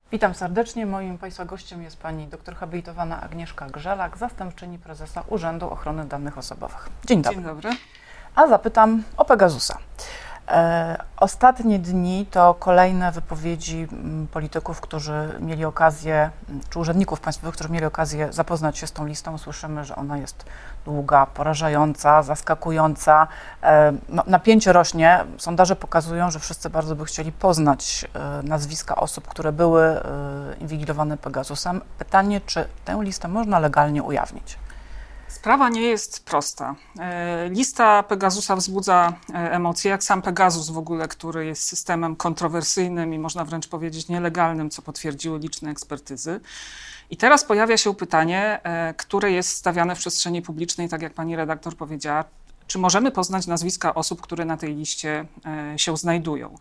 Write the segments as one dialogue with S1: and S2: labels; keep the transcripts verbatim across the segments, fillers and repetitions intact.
S1: Witam serdecznie. Moim Państwa gościem jest pani doktor habilitowana Agnieszka Grzelak, zastępczyni prezesa Urzędu Ochrony Danych Osobowych. Dzień dobry.
S2: Dzień dobry.
S1: A zapytam o Pegasusa. E, ostatnie dni to kolejne wypowiedzi polityków, którzy mieli okazję, czy urzędników państwowych, którzy mieli okazję zapoznać się z tą listą. Słyszymy, że ona jest długa, porażająca, zaskakująca. E, no, napięcie rośnie. Sondaże pokazują, że wszyscy bardzo by chcieli poznać e, nazwiska osób, które były e, inwigilowane Pegasusem. Pytanie, czy tę listę można legalnie ujawnić?
S2: Sprawa nie jest prosta. Lista Pegasusa wzbudza emocje, jak sam Pegasus w ogóle, który jest systemem kontrowersyjnym i można wręcz powiedzieć nielegalnym, co potwierdziły liczne ekspertyzy. I teraz pojawia się pytanie, które jest stawiane w przestrzeni publicznej, tak jak pani redaktor powiedziała, czy możemy poznać nazwiska osób, które na tej liście się znajdują.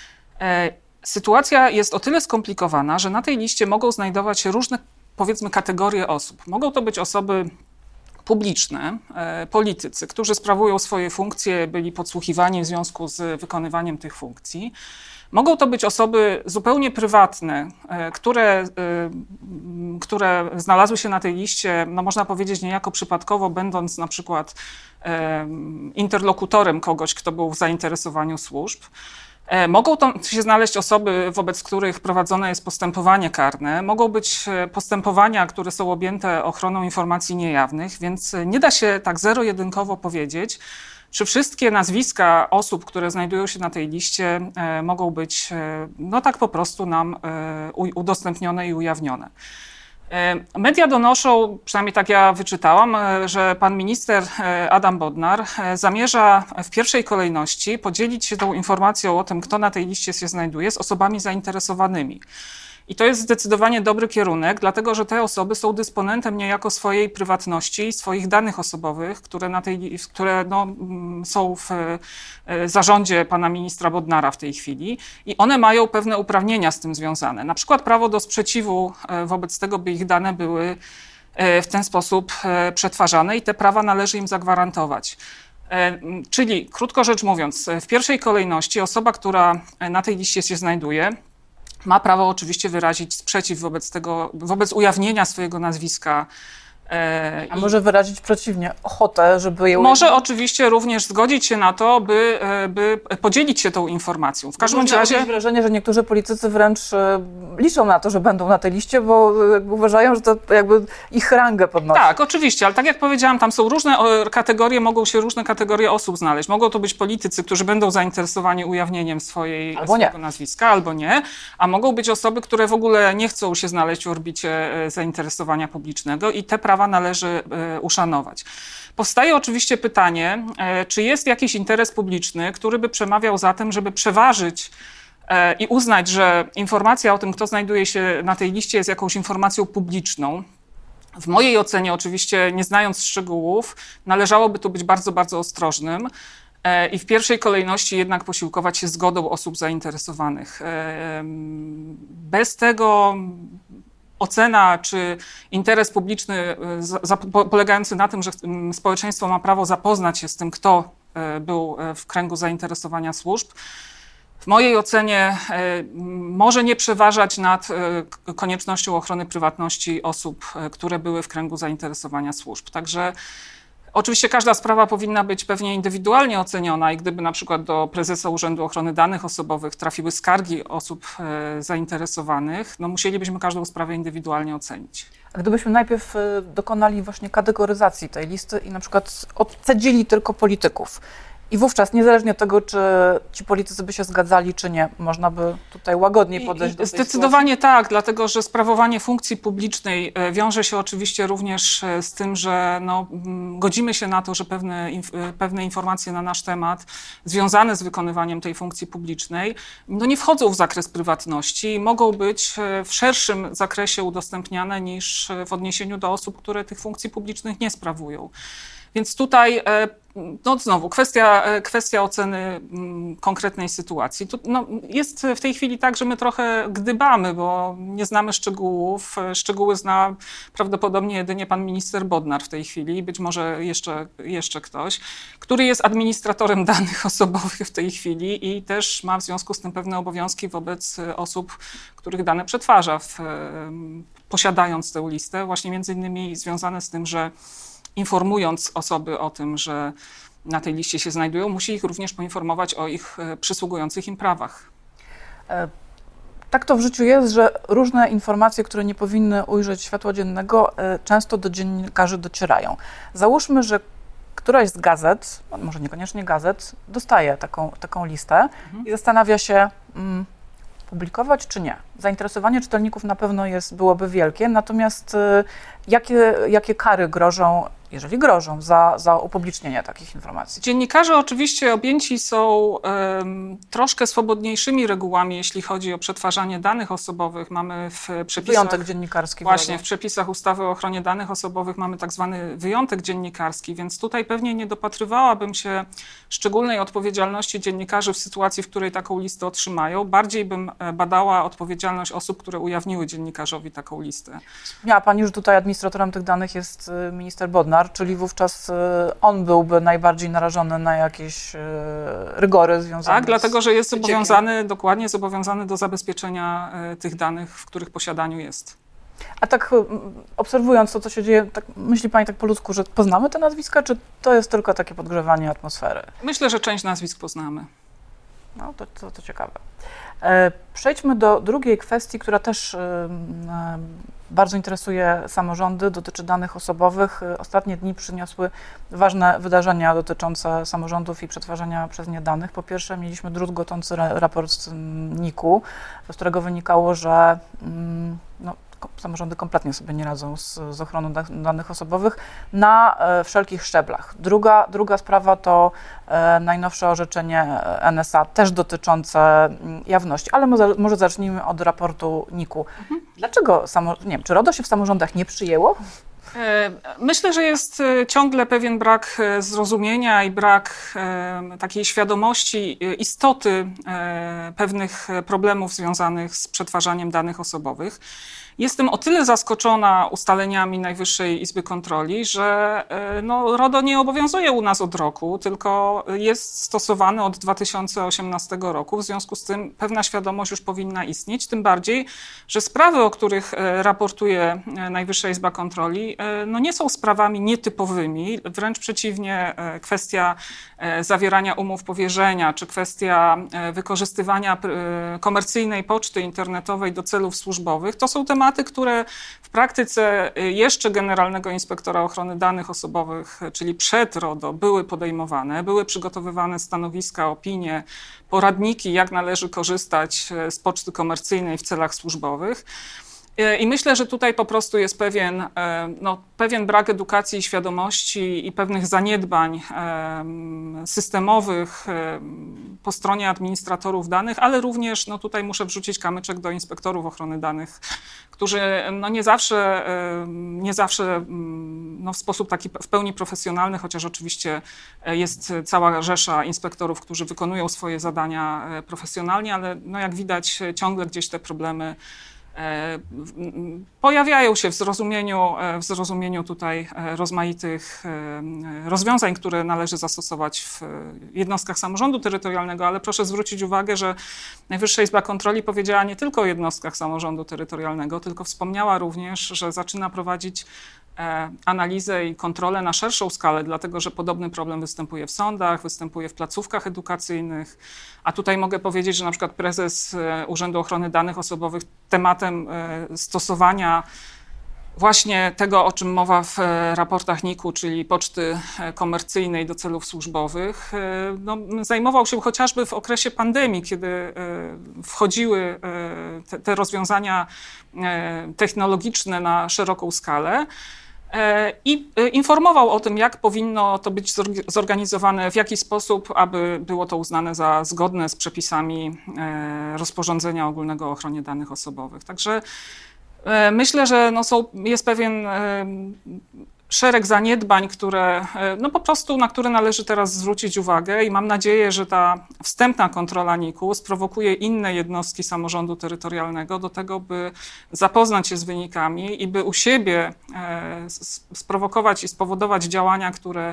S2: Sytuacja jest o tyle skomplikowana, że na tej liście mogą znajdować się różne, powiedzmy, kategorie osób. Mogą to być osoby publiczne, politycy, którzy sprawują swoje funkcje, byli podsłuchiwani w związku z wykonywaniem tych funkcji. Mogą to być osoby zupełnie prywatne, które, które znalazły się na tej liście, no można powiedzieć niejako przypadkowo, będąc na przykład interlokutorem kogoś, kto był w zainteresowaniu służb. Mogą tam się znaleźć osoby, wobec których prowadzone jest postępowanie karne. Mogą być postępowania, które są objęte ochroną informacji niejawnych, więc nie da się tak zero-jedynkowo powiedzieć, czy wszystkie nazwiska osób, które znajdują się na tej liście, mogą być no tak po prostu nam udostępnione i ujawnione. Media donoszą, przynajmniej tak ja wyczytałam, że pan minister Adam Bodnar zamierza w pierwszej kolejności podzielić się tą informacją o tym, kto na tej liście się znajduje, z osobami zainteresowanymi. I to jest zdecydowanie dobry kierunek, dlatego że te osoby są dysponentem niejako swojej prywatności, swoich danych osobowych, które, na tej, które no, są w zarządzie pana ministra Bodnara w tej chwili i one mają pewne uprawnienia z tym związane. Na przykład prawo do sprzeciwu wobec tego, by ich dane były w ten sposób przetwarzane i te prawa należy im zagwarantować. Czyli, krótko rzecz mówiąc, w pierwszej kolejności osoba, która na tej liście się znajduje, ma prawo oczywiście wyrazić sprzeciw wobec tego, wobec ujawnienia swojego nazwiska.
S1: A może wyrazić przeciwnie, ochotę, żeby je
S2: Może ujawnić? Oczywiście również zgodzić się na to, by, by podzielić się tą informacją. W każdym razie
S1: mam wrażenie, że niektórzy politycy wręcz liczą na to, że będą na tej liście, bo uważają, że to jakby ich rangę podnosi.
S2: Tak, oczywiście, ale tak jak powiedziałam, tam są różne kategorie, mogą się różne kategorie osób znaleźć. Mogą to być politycy, którzy będą zainteresowani ujawnieniem swojej,
S1: albo
S2: swojego
S1: nie.
S2: nazwiska, albo nie, a mogą być osoby, które w ogóle nie chcą się znaleźć w orbicie zainteresowania publicznego i te prawa należy uszanować. Powstaje oczywiście pytanie, czy jest jakiś interes publiczny, który by przemawiał za tym, żeby przeważyć i uznać, że informacja o tym, kto znajduje się na tej liście, jest jakąś informacją publiczną. W mojej ocenie, oczywiście nie znając szczegółów, należałoby tu być bardzo, bardzo ostrożnym i w pierwszej kolejności jednak posiłkować się zgodą osób zainteresowanych. Bez tego ocena, czy interes publiczny za, polegający na tym, że społeczeństwo ma prawo zapoznać się z tym, kto był w kręgu zainteresowania służb, w mojej ocenie może nie przeważać nad koniecznością ochrony prywatności osób, które były w kręgu zainteresowania służb. Także oczywiście każda sprawa powinna być pewnie indywidualnie oceniona i gdyby na przykład do prezesa Urzędu Ochrony Danych Osobowych trafiły skargi osób e, zainteresowanych, no musielibyśmy każdą sprawę indywidualnie ocenić.
S1: A gdybyśmy najpierw dokonali właśnie kategoryzacji tej listy i na przykład odcedzili tylko polityków, i wówczas, niezależnie od tego, czy ci politycy by się zgadzali, czy nie, można by tutaj łagodniej podejść I, do tej
S2: Zdecydowanie
S1: sytuacji?
S2: Tak, dlatego że sprawowanie funkcji publicznej wiąże się oczywiście również z tym, że no, godzimy się na to, że pewne, pewne informacje na nasz temat związane z wykonywaniem tej funkcji publicznej no, nie wchodzą w zakres prywatności i mogą być w szerszym zakresie udostępniane niż w odniesieniu do osób, które tych funkcji publicznych nie sprawują. Więc tutaj no znowu kwestia, kwestia oceny konkretnej sytuacji. Tu, no, jest w tej chwili tak, że my trochę gdybamy, bo nie znamy szczegółów. Szczegóły zna prawdopodobnie jedynie pan minister Bodnar w tej chwili, być może jeszcze, jeszcze ktoś, który jest administratorem danych osobowych w tej chwili i też ma w związku z tym pewne obowiązki wobec osób, których dane przetwarza, w, posiadając tę listę, właśnie między innymi związane z tym, że informując osoby o tym, że na tej liście się znajdują, musi ich również poinformować o ich przysługujących im prawach.
S1: Tak to w życiu jest, że różne informacje, które nie powinny ujrzeć światła dziennego, często do dziennikarzy docierają. Załóżmy, że któraś z gazet, może niekoniecznie gazet, dostaje taką, taką listę mhm. i zastanawia się, mm, publikować czy nie. Zainteresowanie czytelników na pewno jest, byłoby wielkie, natomiast y, jakie, jakie kary grożą, jeżeli grożą, za, za upublicznienie takich informacji?
S2: Dziennikarze oczywiście objęci są um, troszkę swobodniejszymi regułami, jeśli chodzi o przetwarzanie danych osobowych. Mamy w przepisach...
S1: Wyjątek dziennikarski.
S2: Właśnie, w przepisach ustawy o ochronie danych osobowych mamy tak zwany wyjątek dziennikarski, więc tutaj pewnie nie dopatrywałabym się szczególnej odpowiedzialności dziennikarzy w sytuacji, w której taką listę otrzymają. Bardziej bym badała odpowiedzialność osób, które ujawniły dziennikarzowi taką listę.
S1: Miała pani, że tutaj administratorem tych danych jest minister Bodnar, czyli wówczas on byłby najbardziej narażony na jakieś rygory związane
S2: tak,
S1: z
S2: dlatego, że jest
S1: wyciekiem.
S2: zobowiązany, dokładnie zobowiązany do zabezpieczenia tych danych, w których posiadaniu jest.
S1: A tak obserwując to, co się dzieje, tak myśli pani tak po ludzku, że poznamy te nazwiska, czy to jest tylko takie podgrzewanie atmosfery?
S2: Myślę, że część nazwisk poznamy.
S1: No, to, to, to ciekawe. Przejdźmy do drugiej kwestii, która też bardzo interesuje samorządy, dotyczy danych osobowych. Ostatnie dni przyniosły ważne wydarzenia dotyczące samorządów i przetwarzania przez nie danych. Po pierwsze, mieliśmy druzgocący raport z N I K-u, z którego wynikało, że no, samorządy kompletnie sobie nie radzą z, z ochroną da, danych osobowych na e, wszelkich szczeblach. Druga, druga sprawa to e, najnowsze orzeczenie N S A, też dotyczące m, jawności, ale może, może zacznijmy od raportu N I K-u. Mhm. Dlaczego, samo, nie wiem, czy RODO się w samorządach nie przyjęło?
S2: Myślę, że jest ciągle pewien brak zrozumienia i brak takiej świadomości istoty pewnych problemów związanych z przetwarzaniem danych osobowych. Jestem o tyle zaskoczona ustaleniami Najwyższej Izby Kontroli, że no, RODO nie obowiązuje u nas od roku, tylko jest stosowany od dwa tysiące osiemnastego roku. W związku z tym pewna świadomość już powinna istnieć, tym bardziej, że sprawy, o których raportuje Najwyższa Izba Kontroli, no, nie są sprawami nietypowymi. Wręcz przeciwnie, kwestia zawierania umów powierzenia, czy kwestia wykorzystywania komercyjnej poczty internetowej do celów służbowych, to są tematy, które w praktyce jeszcze Generalnego Inspektora Ochrony Danych Osobowych, czyli przed RODO, były podejmowane, były przygotowywane stanowiska, opinie, poradniki, jak należy korzystać z poczty komercyjnej w celach służbowych. I myślę, że tutaj po prostu jest pewien, no, pewien brak edukacji i świadomości i pewnych zaniedbań systemowych po stronie administratorów danych, ale również no, tutaj muszę wrzucić kamyczek do inspektorów ochrony danych, którzy no, nie zawsze, nie zawsze no, w sposób taki w pełni profesjonalny, chociaż oczywiście jest cała rzesza inspektorów, którzy wykonują swoje zadania profesjonalnie, ale no, jak widać ciągle gdzieś te problemy pojawiają się w zrozumieniu, w zrozumieniu tutaj rozmaitych rozwiązań, które należy zastosować w jednostkach samorządu terytorialnego, ale proszę zwrócić uwagę, że Najwyższa Izba Kontroli powiedziała nie tylko o jednostkach samorządu terytorialnego, tylko wspomniała również, że zaczyna prowadzić analizę i kontrolę na szerszą skalę, dlatego że podobny problem występuje w sądach, występuje w placówkach edukacyjnych, a tutaj mogę powiedzieć, że na przykład prezes Urzędu Ochrony Danych Osobowych tematem stosowania właśnie tego, o czym mowa w raportach N I K-u, czyli poczty komercyjnej do celów służbowych, no, zajmował się chociażby w okresie pandemii, kiedy wchodziły te, te rozwiązania technologiczne na szeroką skalę. I informował o tym, jak powinno to być zorganizowane, w jaki sposób, aby było to uznane za zgodne z przepisami rozporządzenia ogólnego o ochronie danych osobowych. Także myślę, że no są, jest pewien szereg zaniedbań, które, no po prostu, na które należy teraz zwrócić uwagę i mam nadzieję, że ta wstępna kontrola N I K-u sprowokuje inne jednostki samorządu terytorialnego do tego, by zapoznać się z wynikami i by u siebie sprowokować i spowodować działania, które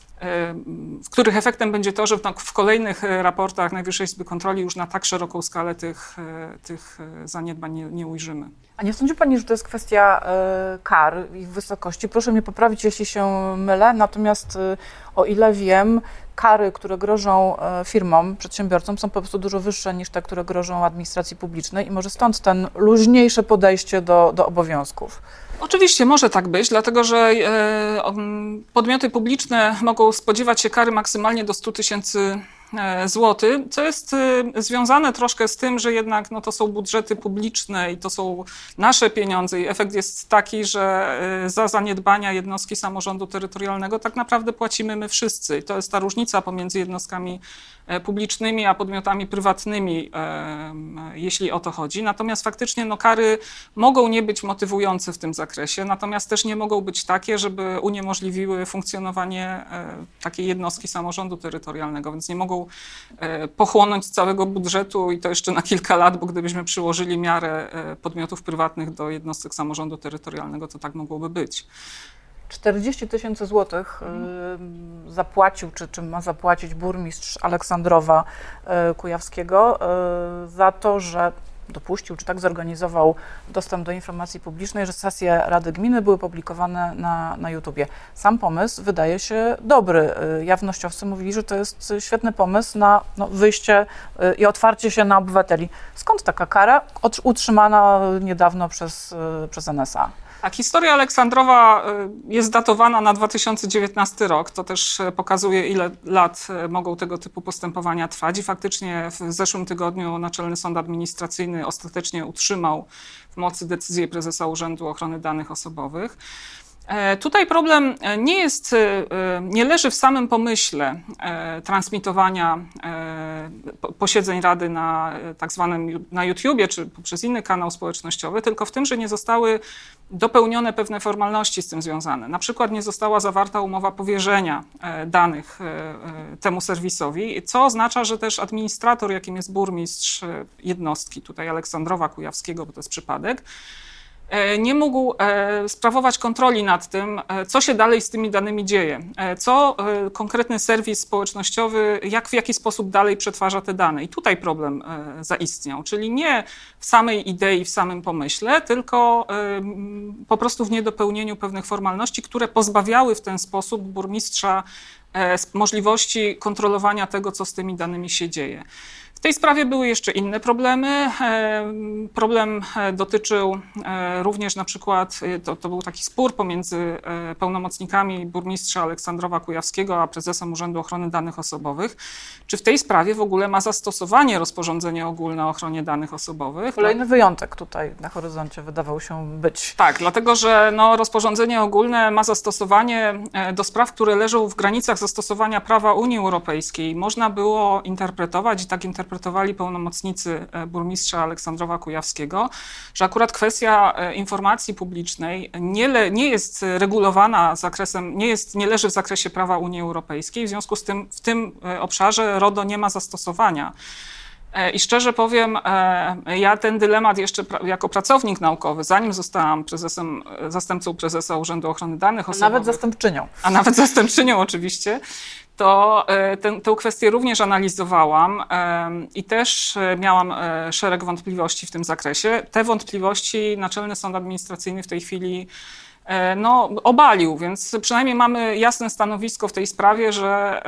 S2: w których efektem będzie to, że w kolejnych raportach Najwyższej Izby Kontroli już na tak szeroką skalę tych, tych zaniedbań nie, nie ujrzymy.
S1: A nie sądzi Pani, że to jest kwestia y, kar, ich wysokości? Proszę mnie poprawić, jeśli się mylę, natomiast y, o ile wiem, kary, które grożą y, firmom, przedsiębiorcom są po prostu dużo wyższe niż te, które grożą administracji publicznej i może stąd ten luźniejsze podejście do, do obowiązków.
S2: Oczywiście może tak być, dlatego że podmioty publiczne mogą spodziewać się kary maksymalnie do stu tysięcy złotych, co jest związane troszkę z tym, że jednak no, to są budżety publiczne i to są nasze pieniądze i efekt jest taki, że za zaniedbania jednostki samorządu terytorialnego tak naprawdę płacimy my wszyscy. I to jest ta różnica pomiędzy jednostkami publicznymi a podmiotami prywatnymi, jeśli o to chodzi. Natomiast faktycznie no, kary mogą nie być motywujące w tym zakresie, natomiast też nie mogą być takie, żeby uniemożliwiły funkcjonowanie takiej jednostki samorządu terytorialnego, więc nie mogą pochłonąć całego budżetu i to jeszcze na kilka lat, bo gdybyśmy przyłożyli miarę podmiotów prywatnych do jednostek samorządu terytorialnego, to tak mogłoby być.
S1: czterdzieści tysięcy złotych y, zapłacił, czy, czy ma zapłacić burmistrz Aleksandrowa y, Kujawskiego y, za to, że dopuścił, czy tak zorganizował dostęp do informacji publicznej, że sesje Rady Gminy były publikowane na, na YouTubie. Sam pomysł wydaje się dobry. Jawnościowcy mówili, że to jest świetny pomysł na no, wyjście i otwarcie się na obywateli. Skąd taka kara utrzymana niedawno przez, przez N S A?
S2: Tak, historia Aleksandrowa jest datowana na dwa tysiące dziewiętnasty rok. To też pokazuje, ile lat mogą tego typu postępowania trwać. I faktycznie w zeszłym tygodniu Naczelny Sąd Administracyjny ostatecznie utrzymał w mocy decyzję prezesa Urzędu Ochrony Danych Osobowych. Tutaj problem nie jest, nie leży w samym pomyśle transmitowania posiedzeń Rady na tak zwanym na YouTubie czy poprzez inny kanał społecznościowy, tylko w tym, że nie zostały dopełnione pewne formalności z tym związane. Na przykład nie została zawarta umowa powierzenia danych temu serwisowi, co oznacza, że też administrator, jakim jest burmistrz jednostki, tutaj Aleksandrowa Kujawskiego, bo to jest przypadek, nie mógł sprawować kontroli nad tym, co się dalej z tymi danymi dzieje, co konkretny serwis społecznościowy, jak w jaki sposób dalej przetwarza te dane. I tutaj problem zaistniał, czyli nie w samej idei, w samym pomyśle, tylko po prostu w niedopełnieniu pewnych formalności, które pozbawiały w ten sposób burmistrza możliwości kontrolowania tego, co z tymi danymi się dzieje. W tej sprawie były jeszcze inne problemy. Problem dotyczył również na przykład, to, to był taki spór pomiędzy pełnomocnikami burmistrza Aleksandrowa Kujawskiego a prezesem Urzędu Ochrony Danych Osobowych, czy w tej sprawie w ogóle ma zastosowanie rozporządzenie ogólne o ochronie danych osobowych.
S1: Kolejny wyjątek tutaj na horyzoncie wydawał się być.
S2: Tak, dlatego że no, rozporządzenie ogólne ma zastosowanie do spraw, które leżą w granicach zastosowania prawa Unii Europejskiej. Można było interpretować i tak interpretować, interpretowali pełnomocnicy burmistrza Aleksandrowa Kujawskiego, że akurat kwestia informacji publicznej nie, le, nie jest regulowana zakresem, nie, jest, nie leży w zakresie prawa Unii Europejskiej, w związku z tym w tym obszarze RODO nie ma zastosowania. I szczerze powiem, ja ten dylemat jeszcze jako pracownik naukowy, zanim zostałam prezesem, zastępcą prezesa Urzędu Ochrony Danych Osobowych.
S1: Nawet zastępczynią.
S2: A nawet zastępczynią oczywiście. To tę, tę kwestię również analizowałam i też miałam szereg wątpliwości w tym zakresie. Te wątpliwości Naczelny Sąd Administracyjny w tej chwili no, obalił, więc przynajmniej mamy jasne stanowisko w tej sprawie, że,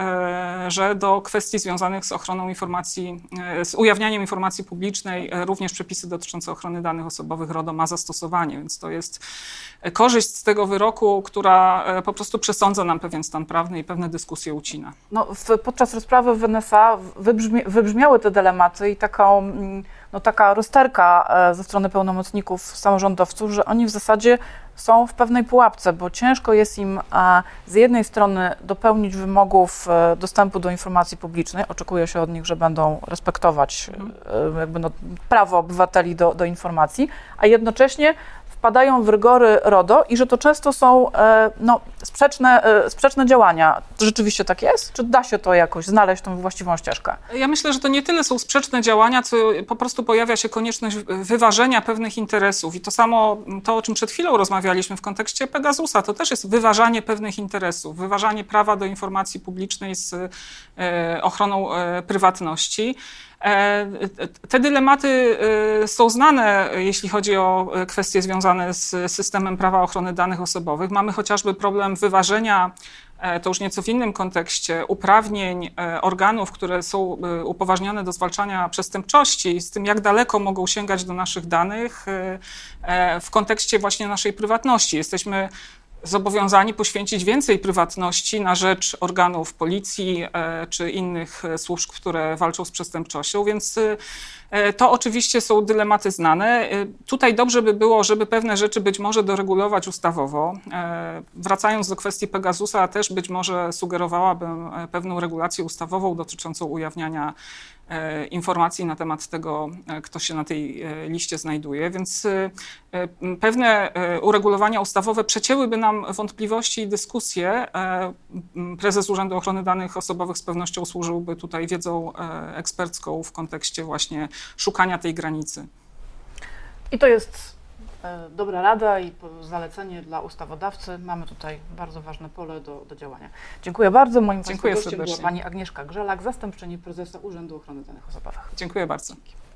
S2: że do kwestii związanych z ochroną informacji, z ujawnianiem informacji publicznej, również przepisy dotyczące ochrony danych osobowych RODO ma zastosowanie, więc to jest korzyść z tego wyroku, która po prostu przesądza nam pewien stan prawny i pewne dyskusje ucina.
S1: No, w, podczas rozprawy w N S A wybrzmi, wybrzmiały te dylematy i taką, no, taka rozterka ze strony pełnomocników samorządowców, że oni w zasadzie są w pewnej pułapce, bo ciężko jest im z jednej strony dopełnić wymogów dostępu do informacji publicznej, oczekuje się od nich, że będą respektować jakby no, prawo obywateli do, do informacji, a jednocześnie w wpadają w rygory RODO i że to często są no, sprzeczne, sprzeczne działania. To rzeczywiście tak jest? Czy da się to jakoś znaleźć, tą właściwą ścieżkę?
S2: Ja myślę, że to nie tyle są sprzeczne działania, co po prostu pojawia się konieczność wyważenia pewnych interesów. I to samo, to o czym przed chwilą rozmawialiśmy w kontekście Pegasusa, to też jest wyważanie pewnych interesów, wyważanie prawa do informacji publicznej z ochroną prywatności. Te dylematy są znane, jeśli chodzi o kwestie związane z systemem prawa ochrony danych osobowych. Mamy chociażby problem wyważenia, to już nieco w innym kontekście, uprawnień organów, które są upoważnione do zwalczania przestępczości, z tym jak daleko mogą sięgać do naszych danych w kontekście właśnie naszej prywatności. Jesteśmy zobowiązani poświęcić więcej prywatności na rzecz organów policji e, czy innych służb, które walczą z przestępczością, więc e, to oczywiście są dylematy znane. E, tutaj dobrze by było, żeby pewne rzeczy być może doregulować ustawowo. E, wracając do kwestii Pegasusa, też być może sugerowałabym pewną regulację ustawową dotyczącą ujawniania e, informacji na temat tego, kto się na tej e, liście znajduje, więc e, pewne e, uregulowania ustawowe przecięłyby nam wątpliwości i dyskusje. Prezes Urzędu Ochrony Danych Osobowych z pewnością służyłby tutaj wiedzą ekspercką w kontekście właśnie szukania tej granicy.
S1: I to jest dobra rada i zalecenie dla ustawodawcy. Mamy tutaj bardzo ważne pole do, do działania. Dziękuję bardzo. Moim
S2: Dziękuję
S1: gościem
S2: serdecznie.
S1: była pani Agnieszka Grzelak, zastępczyni prezesa Urzędu Ochrony Danych Osobowych.
S2: Dziękuję bardzo.